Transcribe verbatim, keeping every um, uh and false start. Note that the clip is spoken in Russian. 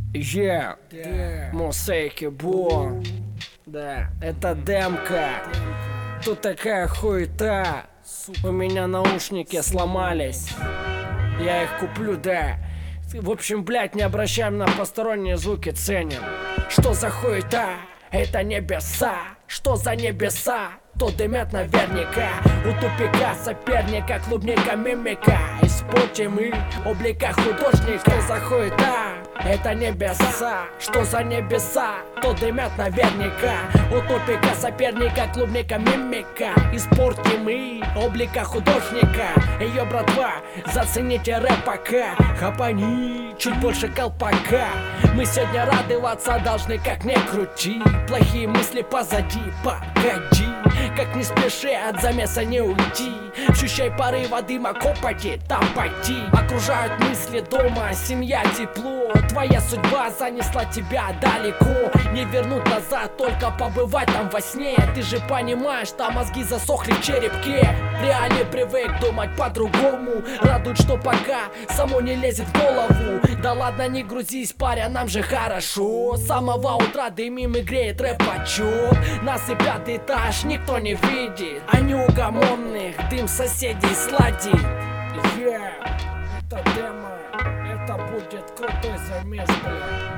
Е, Мосейки Бо. Да, это демка. Тут такая хуета. У меня наушники сломались. Я их куплю, да. В общем, блядь, не обращаем на посторонние звуки, ценим. Что за хуета? Это небеса. Что за небеса? То дымят наверняка. У тупика соперника клубника мимика. Испортим и облика художника. Что за хуета? Это небеса. Что за небеса? То дымят наверняка. У тупика соперника клубника мимика. Испортим и облика художника. Ее, братва, зацените рэп пока. Хапани, чуть больше колпака. Мы сегодня радоваться должны, как не крути. Плохие мысли позади, погоди. Как не спеши, от замеса не уйти. Ощущай порыва дыма, копоти, там пойти. Окружают мысли дома, семья, тепло. Твоя судьба занесла тебя далеко. Не вернуть назад, только побывать там во сне. Ты же понимаешь, что мозги засохли в черепке. В реале привык думать по-другому. Радует, что пока само не лезет в голову. Да ладно, не грузись, паря, нам же хорошо. С самого утра дымим и греет рэп почет. Нас и пятый этаж никто не видит, а неугомонных дым соседей сладит. Yeah, это демо, это будет крутой замес, блядь.